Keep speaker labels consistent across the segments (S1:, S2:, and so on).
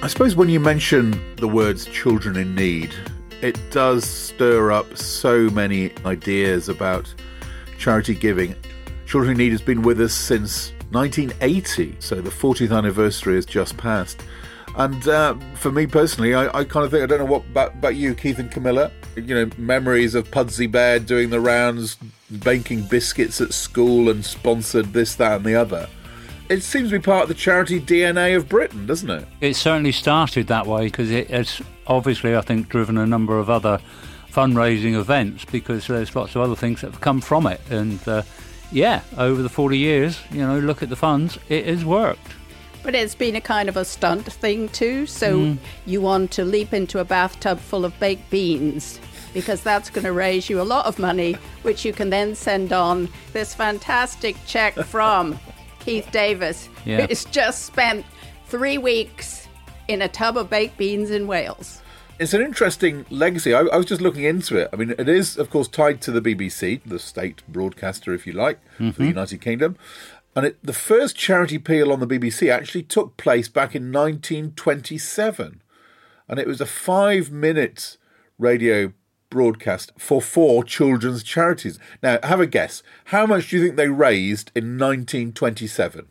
S1: I suppose when you mention the words children in need, it does stir up so many ideas about charity giving. Children in Need has been with us since 1980, so the 40th anniversary has just passed. And for me personally, I kind of think, I don't know what about you, Keith and Camilla, memories of Pudsey Bear doing the rounds, baking biscuits at school and sponsored this, that and the other. It seems to be part of the charity DNA of Britain, doesn't it?
S2: It certainly started that way because it has obviously, I think, driven a number of other fundraising events because there's lots of other things that have come from it. And over the 40 years, look at the funds, it has worked.
S3: But it's been a kind of a stunt thing too. So you want to leap into a bathtub full of baked beans because that's going to raise you a lot of money, which you can then send on this fantastic cheque from Keith Davis, who's just spent 3 weeks in a tub of baked beans in Wales.
S1: It's an interesting legacy. I was just looking into it. I mean, it is, of course, tied to the BBC, the state broadcaster, if you like, for the United Kingdom. And the first charity peal on the BBC actually took place back in 1927. And it was a 5-minute radio broadcast for 4 children's charities. Now, have a guess. How much do you think they raised in 1927?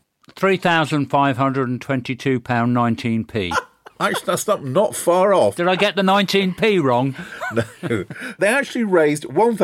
S2: £3,522.19p.
S1: Actually, that's not far off.
S2: Did I get the 19p wrong?
S1: No. They actually raised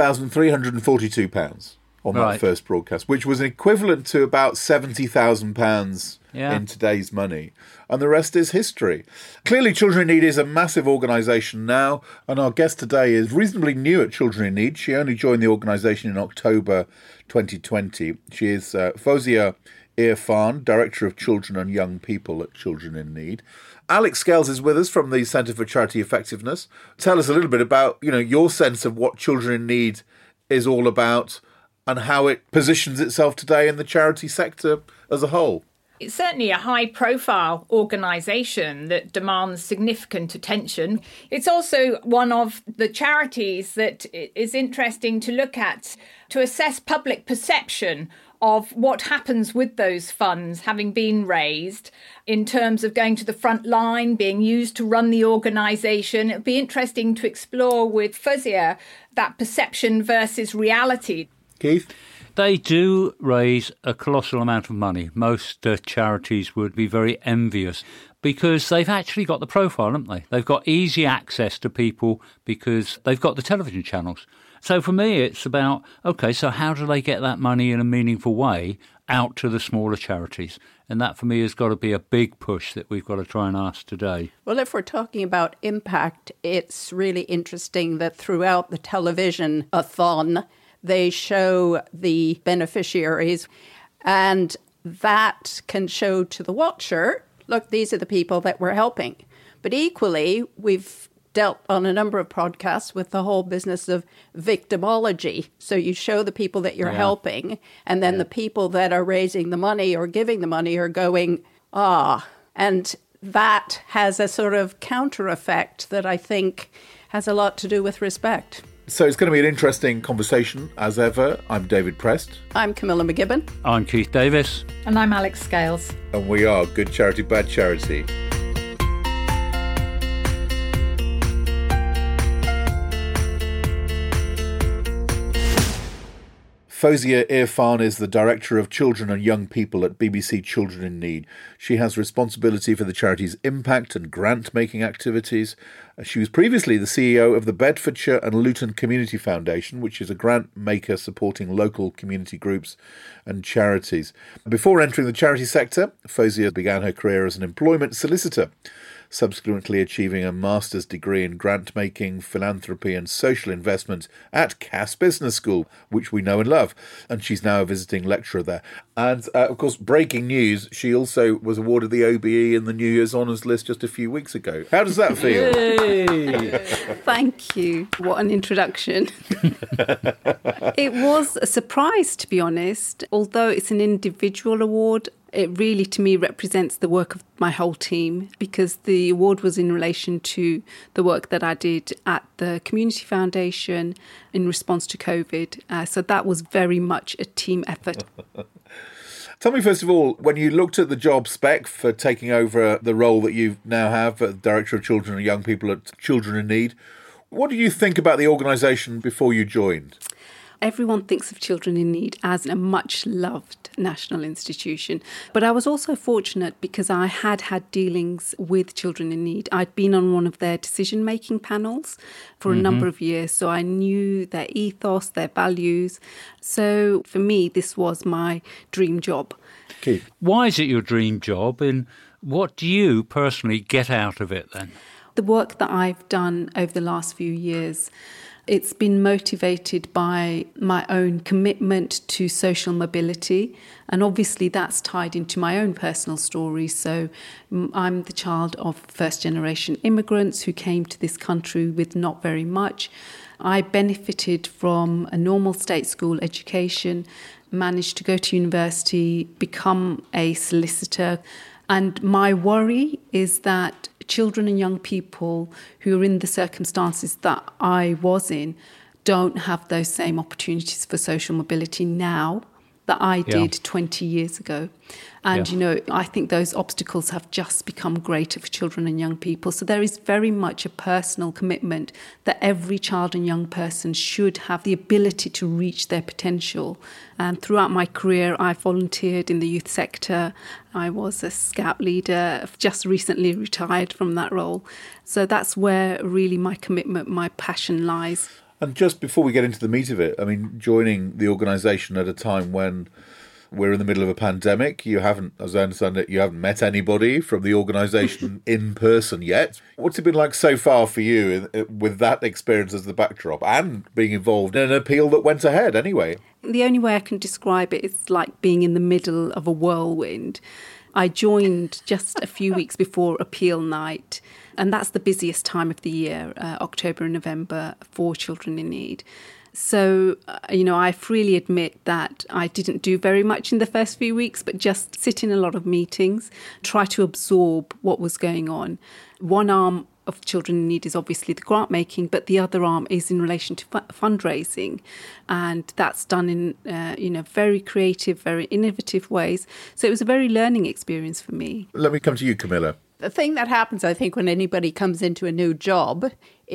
S1: £1,342 on that first broadcast, which was equivalent to about £70,000 in today's money. And the rest is history. Clearly, Children in Need is a massive organisation now, and our guest today is reasonably new at Children in Need. She only joined the organisation in October 2020. She is Fawzia Irfan, Director of Children and Young People at Children in Need. Alex Scales is with us from the Centre for Charity Effectiveness. Tell us a little bit about, your sense of what Children in Need is all about and how it positions itself today in the charity sector as a whole.
S4: It's certainly a high-profile organisation that demands significant attention. It's also one of the charities that is interesting to look at to assess public perception of what happens with those funds having been raised in terms of going to the front line, being used to run the organisation. It would be interesting to explore with Fawzia that perception versus reality.
S1: Keith?
S2: They do raise a colossal amount of money. Most charities would be very envious because they've actually got the profile, haven't they? They've got easy access to people because they've got the television channels. So for me, it's about, OK, so how do they get that money in a meaningful way out to the smaller charities? And that, for me, has got to be a big push that we've got to try and ask today.
S3: Well, if we're talking about impact, it's really interesting that throughout the television-a-thon, they show the beneficiaries, and that can show to the watcher, look, these are the people that we're helping. But equally, we've dealt on a number of podcasts with the whole business of victimology. So you show the people that you're helping, and then the people that are raising the money or giving the money are going, and that has a sort of counter effect that I think has a lot to do with respect.
S1: So it's going to be an interesting conversation, as ever. I'm David Prest.
S3: I'm Camilla McGibbon.
S2: I'm Keith Davis.
S4: And I'm Alex Scales.
S1: And we are Good Charity, Bad Charity. Fawzia Irfan is the Director of Children and Young People at BBC Children in Need. She has responsibility for the charity's impact and grant-making activities. She was previously the CEO of the Bedfordshire and Luton Community Foundation, which is a grant maker supporting local community groups and charities. Before entering the charity sector, Fawzia began her career as an employment solicitor, subsequently achieving a master's degree in grant-making, philanthropy and social investment at Cass Business School, which we know and love. And she's now a visiting lecturer there. And, of course, breaking news, she also was awarded the OBE in the New Year's Honours List just a few weeks ago. How does that feel?
S5: Thank you. What an introduction. It was a surprise, to be honest. Although it's an individual award, it really, to me, represents the work of my whole team, because the award was in relation to the work that I did at the Community Foundation in response to COVID. So that was very much a team effort.
S1: Tell me, first of all, when you looked at the job spec for taking over the role that you now have, Director of Children and Young People at Children in Need, what did you think about the organisation before you joined?
S5: Everyone thinks of Children in Need as a much-loved national institution. But I was also fortunate because I had dealings with Children in Need. I'd been on one of their decision-making panels for a number of years, so I knew their ethos, their values. So for me, this was my dream job.
S1: Keith?
S2: Why is it your dream job, and what do you personally get out of it then?
S5: The work that I've done over the last few years, it's been motivated by my own commitment to social mobility, and obviously that's tied into my own personal story. So I'm the child of first-generation immigrants who came to this country with not very much. I benefited from a normal state school education, managed to go to university, become a solicitor, and my worry is that children and young people who are in the circumstances that I was in don't have those same opportunities for social mobility now that I did 20 years ago. And, I think those obstacles have just become greater for children and young people. So there is very much a personal commitment that every child and young person should have the ability to reach their potential. And throughout my career, I volunteered in the youth sector. I was a scout leader. I've just recently retired from that role. So that's where really my commitment, my passion lies.
S1: And just before we get into the meat of it, I mean, joining the organisation at a time when we're in the middle of a pandemic, you haven't, as I understand it, you haven't met anybody from the organisation in person yet. What's it been like so far for you with that experience as the backdrop and being involved in an appeal that went ahead anyway?
S5: The only way I can describe it is like being in the middle of a whirlwind. I joined just a few weeks before appeal night, and that's the busiest time of the year, October and November, for Children in Need. So, I freely admit that I didn't do very much in the first few weeks, but just sit in a lot of meetings, try to absorb what was going on. One arm of Children in Need is obviously the grant making, but the other arm is in relation to fundraising. And that's done in, very creative, very innovative ways. So it was a very learning experience for me.
S1: Let me come to you, Camilla.
S3: The thing that happens, I think, when anybody comes into a new job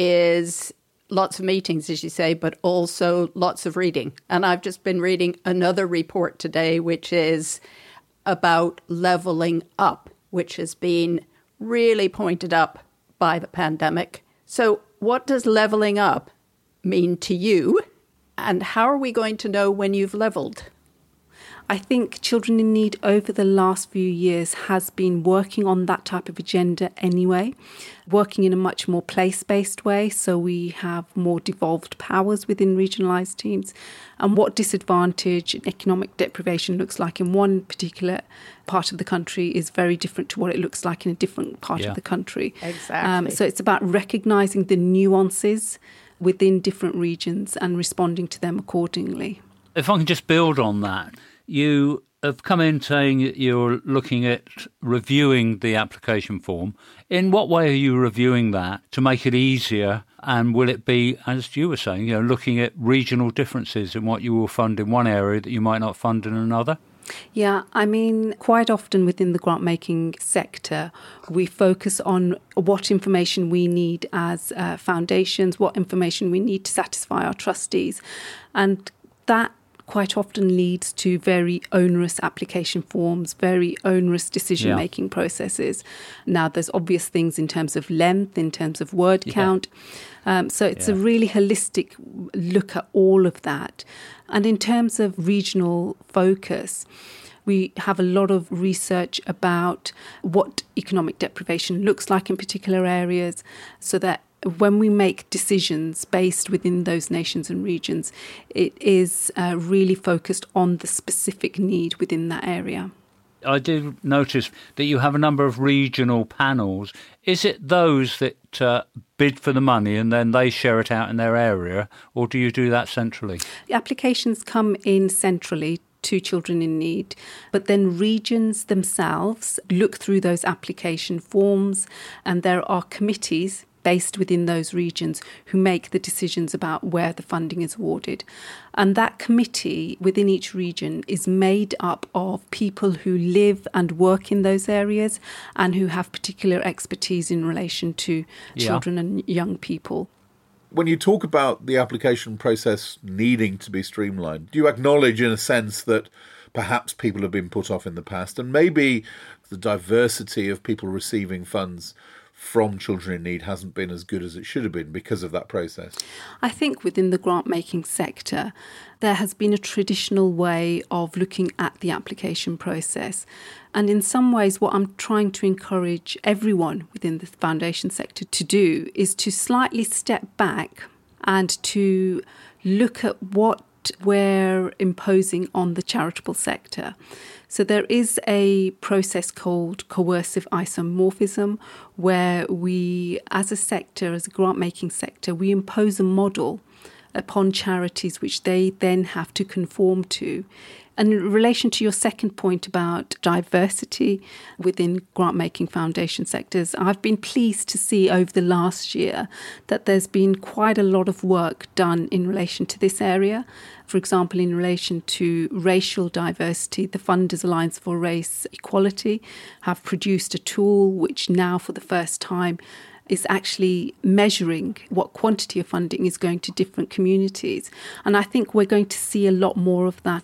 S3: is lots of meetings, as you say, but also lots of reading. And I've just been reading another report today, which is about levelling up, which has been really pointed up by the pandemic. So what does levelling up mean to you? And how are we going to know when you've levelled?
S5: I think Children in Need over the last few years has been working on that type of agenda anyway, working in a much more place-based way. So we have more devolved powers within regionalised teams. And what disadvantage and economic deprivation looks like in one particular part of the country is very different to what it looks like in a different part of the country.
S3: Exactly.
S5: So it's about recognising the nuances within different regions and responding to them accordingly.
S2: If I can just build on that, you have come in saying that you're looking at reviewing the application form. In what way are you reviewing that to make it easier? And will it be, as you were saying, looking at regional differences in what you will fund in one area that you might not fund in another?
S5: Yeah, I mean, quite often within the grant-making sector, we focus on what information we need as foundations, what information we need to satisfy our trustees. And that quite often leads to very onerous application forms, very onerous decision-making processes. Now, there's obvious things in terms of length, in terms of word count. So it's a really holistic look at all of that. And in terms of regional focus, we have a lot of research about what economic deprivation looks like in particular areas, so that when we make decisions based within those nations and regions, it is really focused on the specific need within that area.
S2: I did notice that you have a number of regional panels. Is it those that bid for the money and then they share it out in their area, or do you do that centrally? The
S5: applications come in centrally to Children in Need, but then regions themselves look through those application forms, and there are committees based within those regions who make the decisions about where the funding is awarded. And that committee within each region is made up of people who live and work in those areas and who have particular expertise in relation to children and young people.
S1: When you talk about the application process needing to be streamlined, do you acknowledge in a sense that perhaps people have been put off in the past, and maybe the diversity of people receiving funds from children in need hasn't been as good as it should have been because of that process?
S5: I think within the grant-making sector, there has been a traditional way of looking at the application process. And in some ways, what I'm trying to encourage everyone within the foundation sector to do is to slightly step back and to look at what we're imposing on the charitable sector. So there is a process called coercive isomorphism, where we, as a sector, as a grant-making sector, we impose a model upon charities which they then have to conform to. And in relation to your second point about diversity within grant-making foundation sectors, I've been pleased to see over the last year that there's been quite a lot of work done in relation to this area. For example, in relation to racial diversity, the Funders Alliance for Race Equality have produced a tool which now, for the first time, is actually measuring what quantity of funding is going to different communities. And I think we're going to see a lot more of that.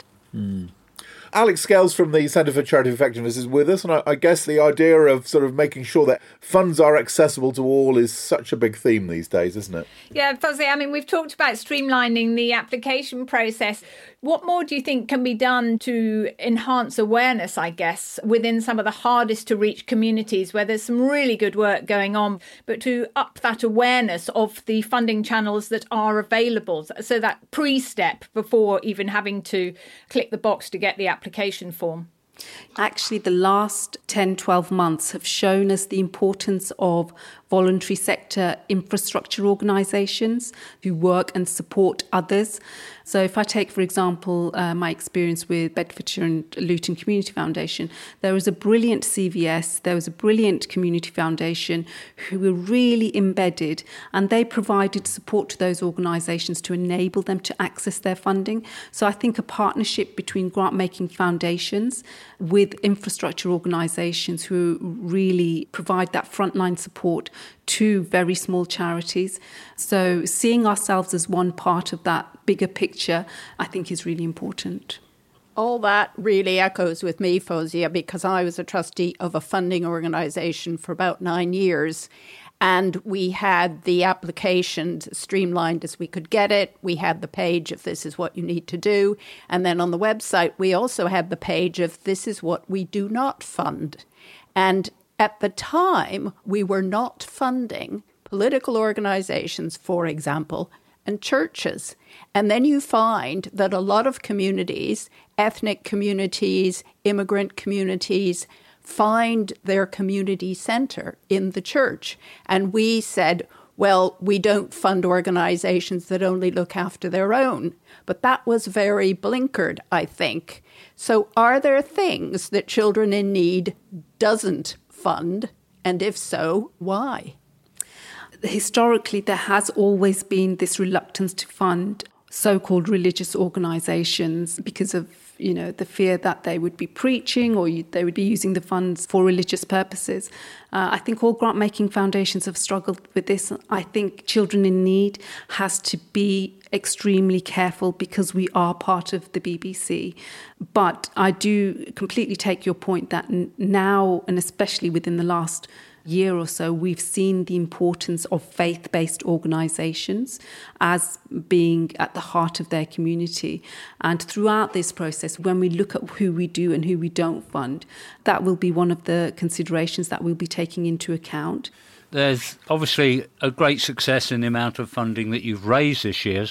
S1: Alex Scales from the Centre for Charity Effectiveness is with us, and I guess the idea of sort of making sure that funds are accessible to all is such a big theme these days, isn't it?
S4: Yeah, Fuzzy, I mean, we've talked about streamlining the application process. What more do you think can be done to enhance awareness, I guess, within some of the hardest to reach communities where there's some really good work going on, but to up that awareness of the funding channels that are available? So that pre-step before even having to click the box to get the application form.
S5: Actually, the last 10, 12 months have shown us the importance of voluntary sector infrastructure organisations who work and support others. So if I take, for example, my experience with Bedfordshire and Luton Community Foundation, there was a brilliant CVS, there was a brilliant community foundation who were really embedded, and they provided support to those organisations to enable them to access their funding. So I think a partnership between grant-making foundations with infrastructure organisations who really provide that frontline support to very small charities. So seeing ourselves as one part of that bigger picture, I think, is really important.
S3: All that really echoes with me, Fozia, because I was a trustee of a funding organisation for about 9 years. And we had the application streamlined as we could get it. We had the page of this is what you need to do. And then on the website, we also had the page of this is what we do not fund. And at the time, we were not funding political organizations, for example, and churches. And then you find that a lot of communities, ethnic communities, immigrant communities, find their community center in the church. And we said, well, we don't fund organizations that only look after their own. But that was very blinkered, I think. So are there things that Children in Need doesn't fund? And if so, why?
S5: Historically, there has always been this reluctance to fund so-called religious organisations because of, the fear that they would be preaching or they would be using the funds for religious purposes. I think all grant-making foundations have struggled with this. I think Children in Need has to be extremely careful because we are part of the BBC. But I do completely take your point that now, and especially within the last year or so, we've seen the importance of faith-based organisations as being at the heart of their community. And throughout this process, when we look at who we do and who we don't fund, that will be one of the considerations that we'll be taking into account.
S2: There's obviously a great success in the amount of funding that you've raised this year.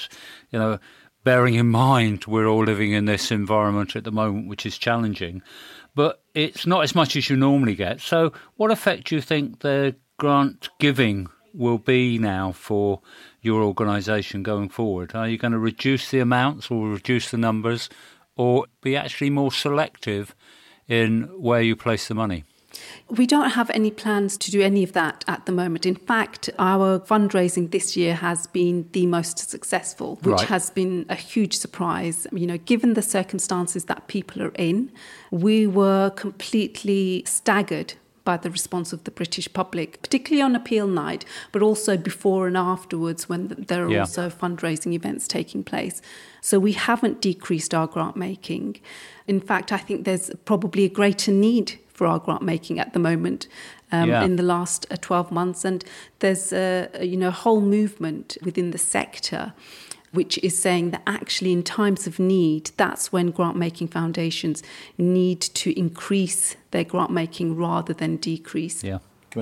S2: Bearing in mind we're all living in this environment at the moment, which is challenging. But it's not as much as you normally get. So what effect do you think the grant giving will be now for your organisation going forward? Are you going to reduce the amounts or reduce the numbers or be actually more selective in where you place the money?
S5: We don't have any plans to do any of that at the moment. In fact, our fundraising this year has been the most successful, which has been a huge surprise. You know, given the circumstances that people are in, we were completely staggered by the response of the British public, particularly on appeal night, but also before and afterwards when there are also fundraising events taking place. So we haven't decreased our grant making. In fact, I think there's probably a greater need for our grant making at the moment in the last 12 months. And there's a whole movement within the sector which is saying that actually in times of need, that's when grant-making foundations need to increase their grant-making rather than decrease.
S2: Yeah.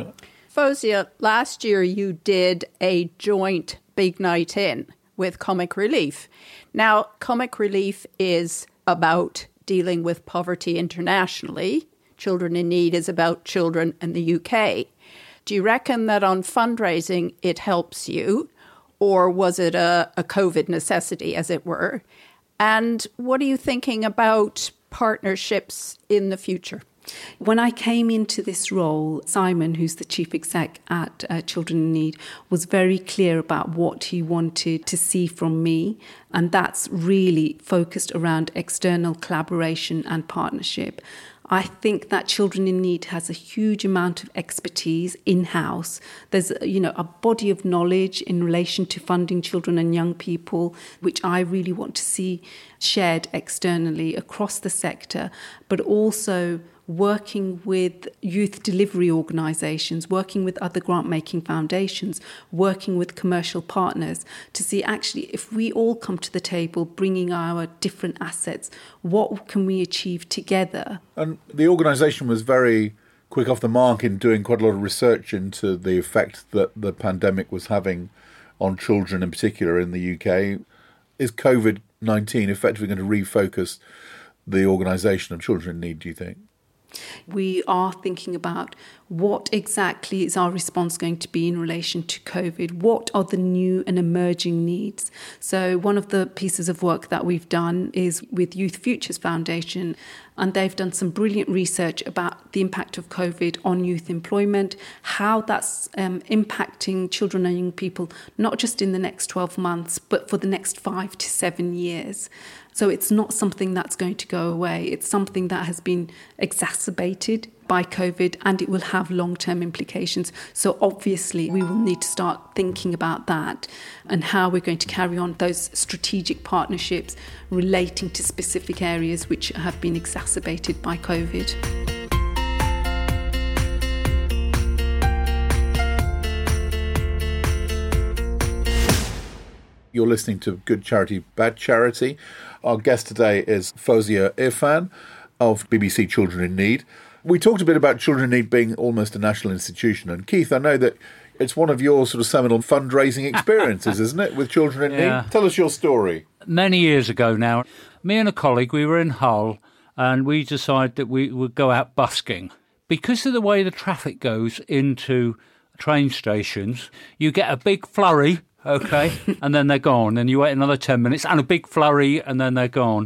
S3: Fawzia, last year you did a joint Big Night In with Comic Relief. Now, Comic Relief is about dealing with poverty internationally. Children in Need is about children in the UK. Do you reckon that on fundraising it helps you? Or was it a COVID necessity, as it were? And what are you thinking about partnerships in the future?
S5: When I came into this role, Simon, who's the chief exec at Children in Need, was very clear about what he wanted to see from me. And that's really focused around external collaboration and partnership. I think that Children in Need has a huge amount of expertise in-house. There's, a body of knowledge in relation to funding children and young people, which I really want to see shared externally across the sector, but also working with youth delivery organisations, working with other grant-making foundations, working with commercial partners to see actually if we all come to the table bringing our different assets, what can we achieve together?
S1: And the organisation was very quick off the mark in doing quite a lot of research into the effect that the pandemic was having on children in particular in the UK. Is COVID-19 effectively going to refocus the organisation of Children in Need, do you think?
S5: We are thinking about what exactly is our response going to be in relation to COVID? What are the new and emerging needs? So one of the pieces of work that we've done is with Youth Futures Foundation, and they've done some brilliant research about the impact of COVID on youth employment, how that's impacting children and young people, not just in the next 12 months, but for the next 5 to 7 years. So it's not something that's going to go away. It's something that has been exacerbated by COVID, and it will have long-term implications. So obviously we will need to start thinking about that and how we're going to carry on those strategic partnerships relating to specific areas which have been exacerbated by COVID.
S1: You're listening to Good Charity, Bad Charity. Our guest today is Fawzia Irfan of BBC Children in Need. We talked a bit about Children in Need being almost a national institution. And Keith, I know that it's one of your sort of seminal fundraising experiences, isn't it, with Children in Need? Tell us your story.
S2: Many years ago now, me and a colleague, we were in Hull and we decided that we would go out busking. Because of the way the traffic goes into train stations, you get a big flurry, okay, and then they're gone. And you wait another 10 minutes and a big flurry and then they're gone.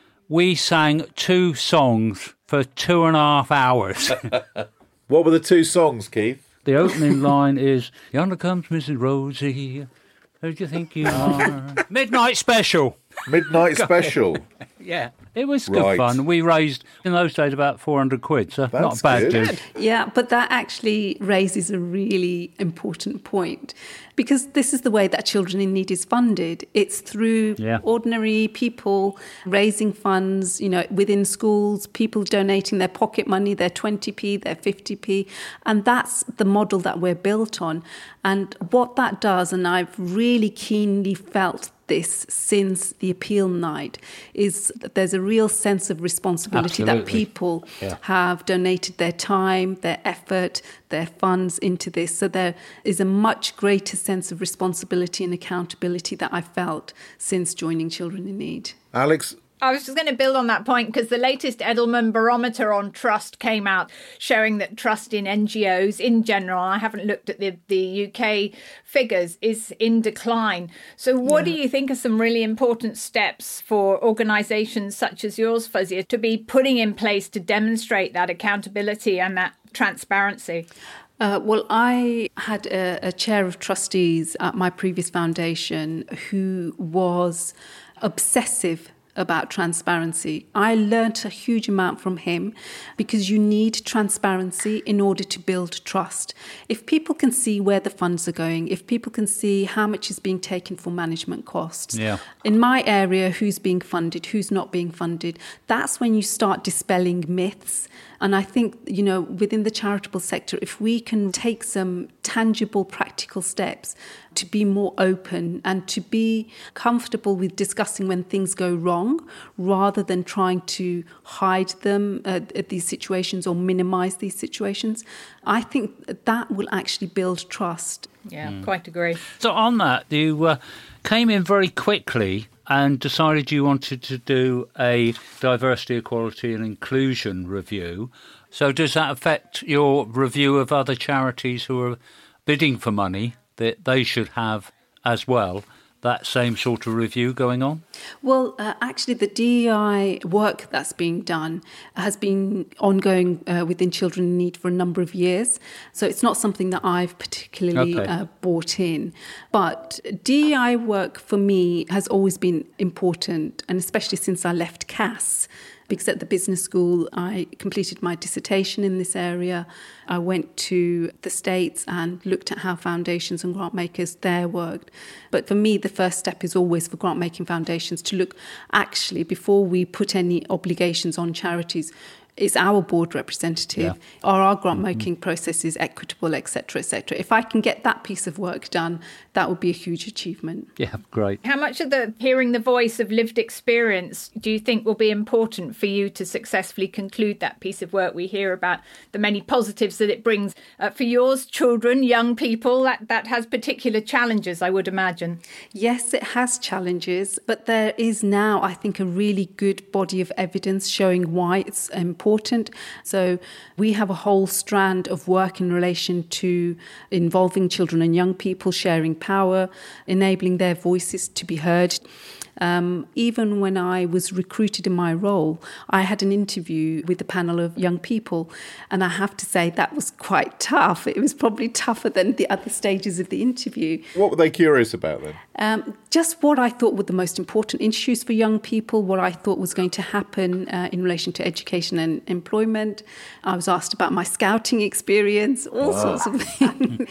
S2: We sang 2 songs for 2.5 hours.
S1: What were the 2 songs, Keith?
S2: The opening line is, "Yonder comes Mrs. Rosie, who do you think you are?" Midnight Special.
S1: Midnight Special.
S2: Yeah, it was good fun. We raised, in those days, about 400 quid, so
S1: that's
S2: not a bad
S1: good.
S2: deal.
S5: Yeah, but that actually raises a really important point, because this is the way that Children in Need is funded. It's through ordinary people raising funds, within schools, people donating their pocket money, their 20p, their 50p, and that's the model that we're built on. And what that does, and I've really keenly felt this since the appeal night, is that there's a real sense of responsibility that people have donated their time, their effort, their funds into this. So there is a much greater sense of responsibility and accountability that I felt since joining Children in Need.
S1: Alex?
S4: I was just going to build on that point because the latest Edelman Barometer on trust came out showing that trust in NGOs in general, I haven't looked at the UK figures, is in decline. So what do you think are some really important steps for organisations such as yours, Fawzia, to be putting in place to demonstrate that accountability and that transparency?
S5: Well, I had a chair of trustees at my previous foundation who was obsessive about transparency. I learnt a huge amount from him because you need transparency in order to build trust. If people can see where the funds are going, if people can see how much is being taken for management costs, in my area, who's being funded, who's not being funded, that's when you start dispelling myths. And I think, within the charitable sector, if we can take some tangible, practical steps to be more open and to be comfortable with discussing when things go wrong, rather than trying to hide them at these situations or minimize these situations, I think that will actually build trust.
S4: Yeah, quite agree.
S2: So on that, you came in very quickly and decided you wanted to do a diversity, equality and inclusion review. So does that affect your review of other charities who are bidding for money, that they should have as well that same sort of review going on?
S5: Well, actually, the DEI work that's being done has been ongoing within Children in Need for a number of years. So it's not something that I've particularly brought in. But DEI work for me has always been important, and especially since I left CAS. Because at the business school, I completed my dissertation in this area. I went to the States and looked at how foundations and grant makers there worked. But for me, the first step is always for grant making foundations to look, actually, before we put any obligations on charities, is our board representative? Are our grant-making processes equitable, etc., etc.? If I can get that piece of work done, that would be a huge achievement.
S2: Yeah, great.
S4: How much of hearing the voice of lived experience do you think will be important for you to successfully conclude that piece of work? We hear about the many positives that it brings. For yours, children, young people, that has particular challenges, I would imagine.
S5: Yes, it has challenges, but there is now, I think, a really good body of evidence showing why it's important. So we have a whole strand of work in relation to involving children and young people, sharing power, enabling their voices to be heard. Even when I was recruited in my role, I had an interview with a panel of young people, and I have to say that was quite tough. It was probably tougher than the other stages of the interview.
S1: What were they curious about then?
S5: Just what I thought were the most important issues for young people, what I thought was going to happen in relation to education and employment. I was asked about my scouting experience, all sorts of things.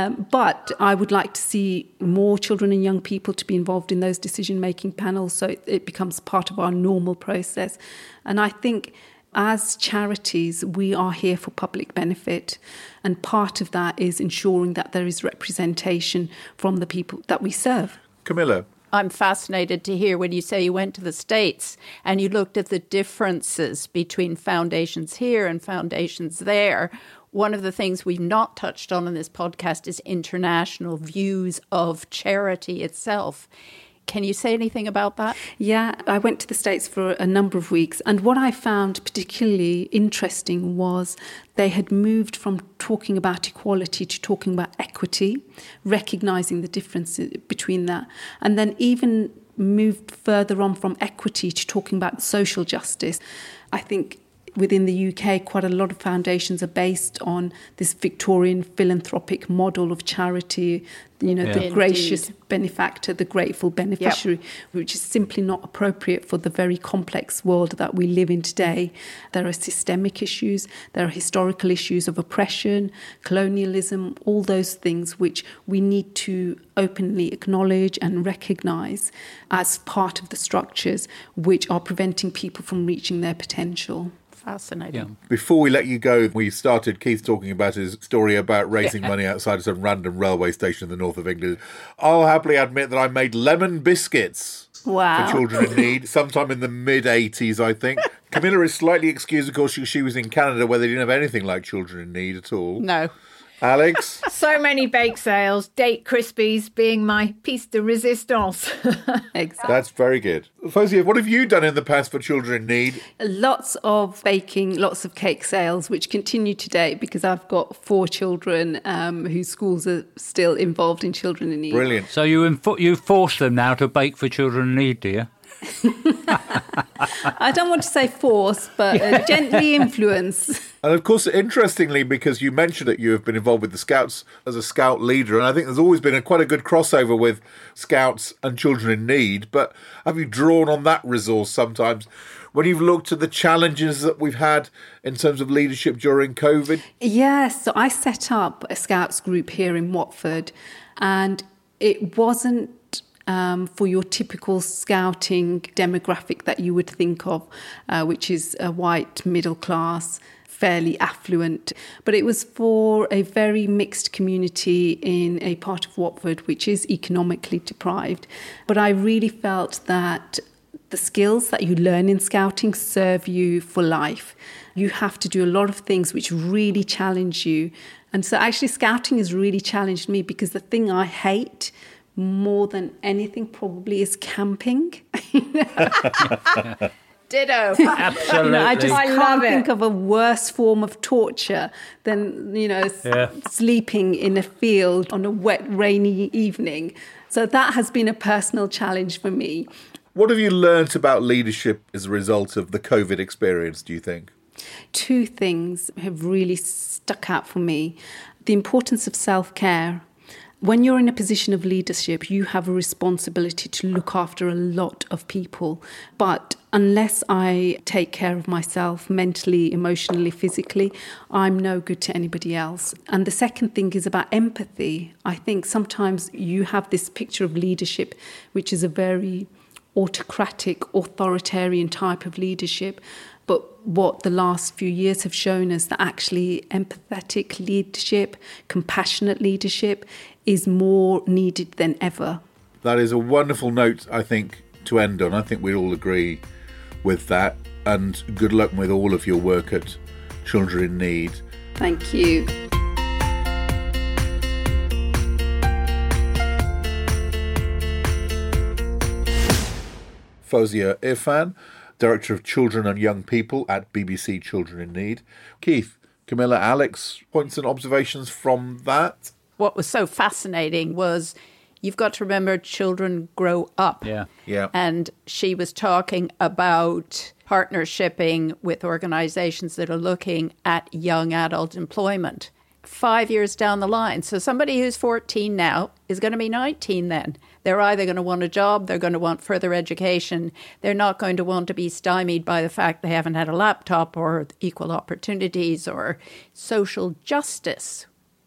S5: But I would like to see more children and young people to be involved in those decision-making panels, so it becomes part of our normal process. And I think as charities, we are here for public benefit. And part of that is ensuring that there is representation from the people that we serve.
S1: Camilla?
S3: I'm fascinated to hear when you say you went to the States and you looked at the differences between foundations here and foundations there. One of the things we've not touched on in this podcast is international views of charity itself. Can you say anything about that?
S5: Yeah, I went to the States for a number of weeks, and what I found particularly interesting was they had moved from talking about equality to talking about equity, recognising the difference between that, and then even moved further on from equity to talking about social justice. I think within the UK, quite a lot of foundations are based on this Victorian philanthropic model of charity, the gracious benefactor, the grateful beneficiary, which is simply not appropriate for the very complex world that we live in today. There are systemic issues, there are historical issues of oppression, colonialism, all those things which we need to openly acknowledge and recognise as part of the structures which are preventing people from reaching their potential.
S3: Fascinating.
S2: Yeah.
S1: Before we let you go, we started Keith talking about his story about raising money outside of some random railway station in the north of England. I'll happily admit that I made lemon biscuits for children in need sometime in the mid-80s, I think. Camilla is slightly excused, of course, she was in Canada where they didn't have anything like children in need at all.
S3: No.
S1: Alex?
S4: So many bake sales, Date Krispies being my piece de resistance.
S5: Exactly.
S1: That's very good. Fawzia, what have you done in the past for children in need?
S5: Lots of baking, lots of cake sales, which continue today because I've got 4 children whose schools are still involved in children in need.
S1: Brilliant.
S2: So you force them now to bake for children in need, do you?
S5: I don't want to say force, but gently influence.
S1: And of course, interestingly, because you mentioned that you have been involved with the Scouts as a Scout leader, and I think there's always been quite a good crossover with Scouts and children in need, but have you drawn on that resource sometimes when you've looked at the challenges that we've had in terms of leadership during COVID?
S5: Yes, so I set up a Scouts group here in Watford, and it wasn't for your typical Scouting demographic that you would think of, which is a white middle class, fairly affluent, but it was for a very mixed community in a part of Watford which is economically deprived. But I really felt that the skills that you learn in Scouting serve you for life. You have to do a lot of things which really challenge you. And so actually Scouting has really challenged me, because the thing I hate more than anything probably is camping.
S3: Ditto.
S2: Absolutely.
S5: I just can't think of a worse form of torture than, sleeping in a field on a wet, rainy evening. So that has been a personal challenge for me.
S1: What have you learnt about leadership as a result of the COVID experience, do you think?
S5: Two things have really stuck out for me. The importance of self-care. When you're in a position of leadership, you have a responsibility to look after a lot of people. But unless I take care of myself mentally, emotionally, physically, I'm no good to anybody else. And the second thing is about empathy. I think sometimes you have this picture of leadership, which is a very autocratic, authoritarian type of leadership. But what the last few years have shown us, that actually empathetic leadership, compassionate leadership is more needed than ever.
S1: That is a wonderful note, I think, to end on. I think we all agree with that. And good luck with all of your work at Children in Need.
S5: Thank you.
S1: Fawzia Irfan, Director of Children and Young People at BBC Children in Need. Keith, Camilla, Alex, points and observations from that?
S3: What was so fascinating was you've got to remember children grow up.
S2: Yeah.
S3: And she was talking about partnershiping with organisations that are looking at young adult employment 5 years down the line. So somebody who's 14 now is going to be 19 then. They're either going to want a job, they're going to want further education. They're not going to want to be stymied by the fact they haven't had a laptop or equal opportunities or social justice.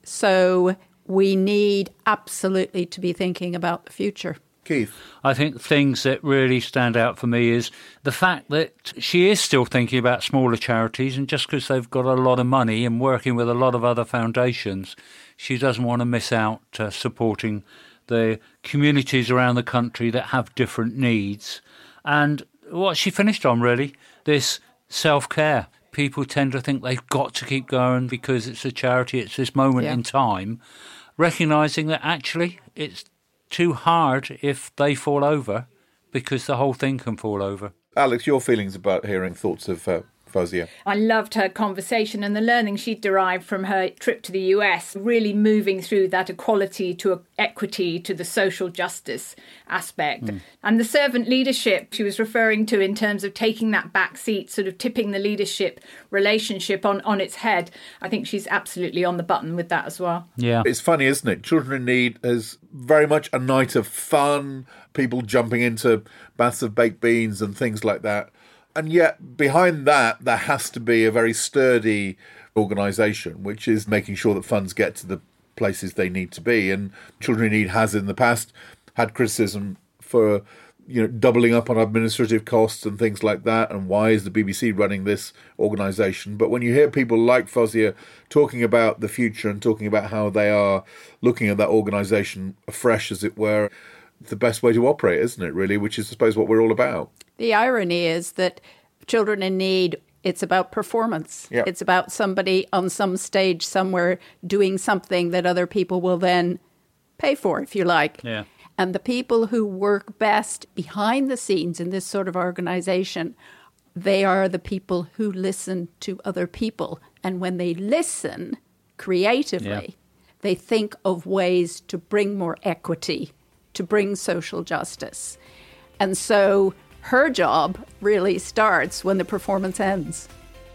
S3: So we need absolutely to be thinking about the future.
S1: Keith?
S2: I think things that really stand out for me is the fact that she is still thinking about smaller charities, and just because they've got a lot of money and working with a lot of other foundations, she doesn't want to miss out supporting the communities around the country that have different needs. And what she finished on, really, this self-care. People tend to think they've got to keep going because it's a charity, it's this moment in time, recognising that actually it's too hard if they fall over, because the whole thing can fall over.
S1: Alex, your feelings about hearing thoughts of Fawzia?
S4: I loved her conversation and the learning she derived from her trip to the US, really moving through that equality to equity to the social justice aspect. And the servant leadership she was referring to in terms of taking that back seat, sort of tipping the leadership relationship on its head. I think she's absolutely on the button with that as well.
S2: Yeah.
S1: It's funny, isn't it? Children in Need is very much a night of fun, people jumping into baths of baked beans and things like that. And yet behind that, there has to be a very sturdy organisation, which is making sure that funds get to the places they need to be. And Children in Need has in the past had criticism for, doubling up on administrative costs and things like that. And why is the BBC running this organisation? But when you hear people like Fawzia talking about the future and talking about how they are looking at that organisation afresh, as it were, the best way to operate, isn't it, really? Which is, I suppose, what we're all about.
S3: The irony is that Children in Need, it's about performance.
S1: Yep.
S3: It's about somebody on some stage somewhere doing something that other people will then pay for, if you like.
S2: Yeah.
S3: And the people who work best behind the scenes in this sort of organisation, they are the people who listen to other people. And when they listen creatively, they think of ways to bring more equity, to bring social justice. And so her job really starts when the performance ends.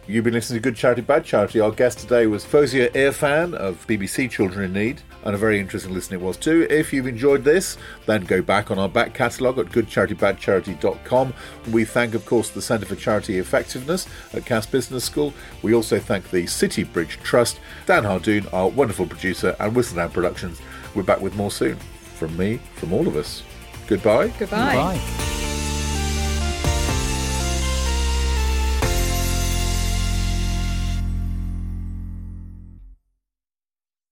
S1: You've been listening to Good Charity, Bad Charity. Our guest today was Fawzia Irfan of BBC Children in Need, and a very interesting listen it was too. If you've enjoyed this, then go back on our back catalogue at goodcharitybadcharity.com. We thank, of course, the Centre for Charity Effectiveness at Cass Business School. We also thank the City Bridge Trust, Dan Hardoon, our wonderful producer, and Whistledown Productions. We're back with more soon. From me, from all of us. Goodbye.
S4: Goodbye.
S2: Bye.